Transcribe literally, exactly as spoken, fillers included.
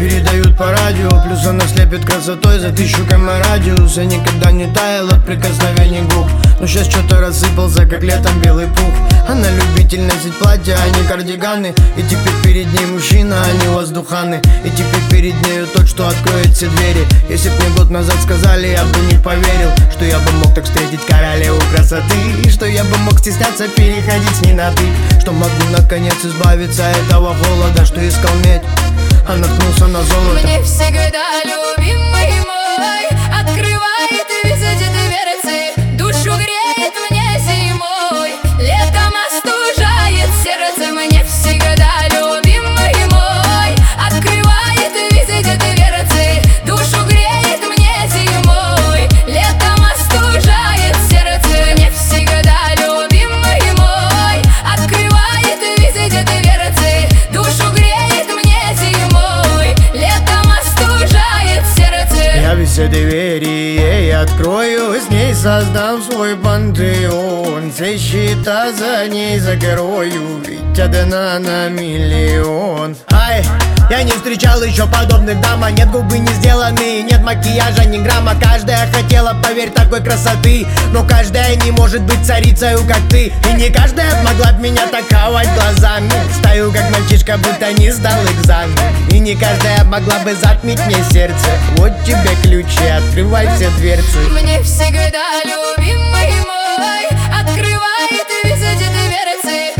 передают по радио. Плюс она слепит красотой за тысячу км радиус. Я никогда не таял от прикосновений губ, но сейчас что-то рассыпался, как летом белый пух. Она любитель носить платья, а не кардиганы. И теперь перед ней мужчина, а не воздуханы. И теперь перед нею тот, что откроет все двери. Если б мне год назад сказали, я бы не поверил, что я бы мог так встретить королеву красоты, что я бы мог стесняться переходить с ней на ты, что могу наконец избавиться от этого холода, что искал медь, а наткнулся на золото. Мне всегда любимый мой открывает везде дверцы, душу греет мне зимой, летом остужает сердце. Мне всегда любимый мой открывает везде дверцы, душу греет мне зимой, летом остужает сердце. Мне всегда любимый мой открывает везде дверцы, душу греет мне зимой, летом остужает сердце. Я все двери ей открою, с ней создам свой пантеон, все счета за ней закрою, ведь одна на миллион. Ай, я не встречал еще подобных дам, а нет губы не сделаны, нет макияжа ни грамма. Каждая хотела, поверь, такой красоты, но каждая не может быть царицею, как ты. И не каждая могла б меня таковать глазами. Стою как мальчишка, будто не сдал экзамен. И не каждая могла бы затмить мне сердце. Вот тебе ключи, открывай все дверцы. Мне всегда любимый мой открывает везде дверцы,